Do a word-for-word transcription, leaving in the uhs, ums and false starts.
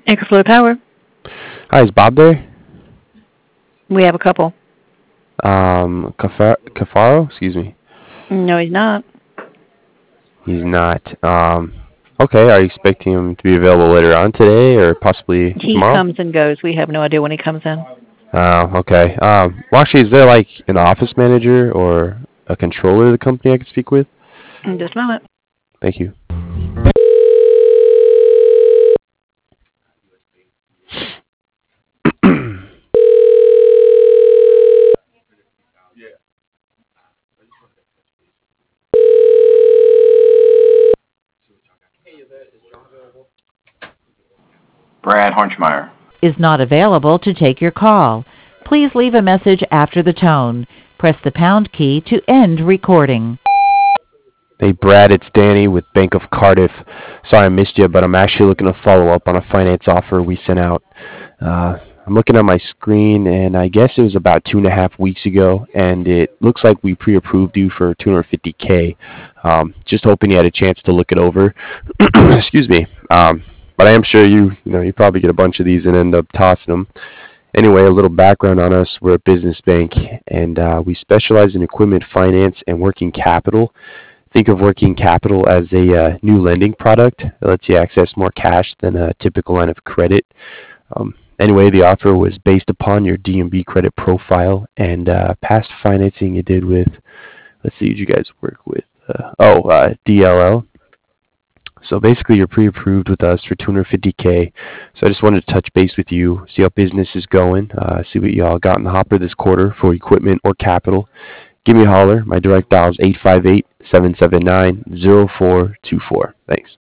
Eckerflow Power. Hi, is Bob there? We have a couple. Um, Cafar- Cafaro? Excuse me. No, he's not. He's not. Um, okay, are you expecting him to be available later on today or possibly He tomorrow? comes and goes. We have no idea when he comes in. Oh, okay. Um, well, actually, is there like an office manager or a controller of the company I could speak with? In just a moment. Thank you. Brad Hornschmeyer. Is not available to take your call. Please leave a message after the tone. Press the pound key to end recording. Hey, Brad, it's Danny with Bank of Cardiff. Sorry I missed you, but I'm actually looking to follow up on a finance offer we sent out. Uh, I'm looking at my screen, and I guess it was about two and a half weeks ago, and it looks like we pre-approved you for two hundred fifty K. Um, just hoping you had a chance to look it over. Excuse me. Um, but I am sure you, you know, you probably get a bunch of these and end up tossing them. Anyway, a little background on us. We're a business bank, and uh, we specialize in equipment finance and working capital. Think of working capital as a uh, new lending product that lets you access more cash than a typical line of credit. Um, anyway, the offer was based upon your D and B credit profile and uh, past financing you did with, let's see, who you guys work with? Uh, oh, uh, D L L. So basically, you're pre-approved with us for two hundred fifty K. So I just wanted to touch base with you, see how business is going, uh, see what y'all got in the hopper this quarter for equipment or capital. Give me a holler. My direct dial is eight five eight, seven seven nine, zero four two four. Thanks.